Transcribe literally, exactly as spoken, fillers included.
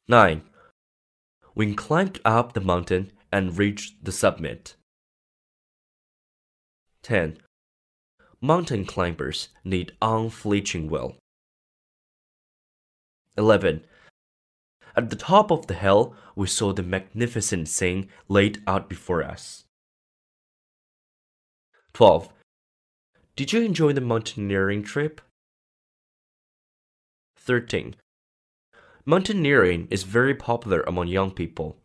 nine. We climbed up the mountain and reached the summit. ten. Mountain climbers need unflinching will. eleven. At the top of the hill, we saw the magnificent scene laid out before us. twelve. Did you enjoy the mountaineering trip? thirteen. Mountaineering is very popular among young people.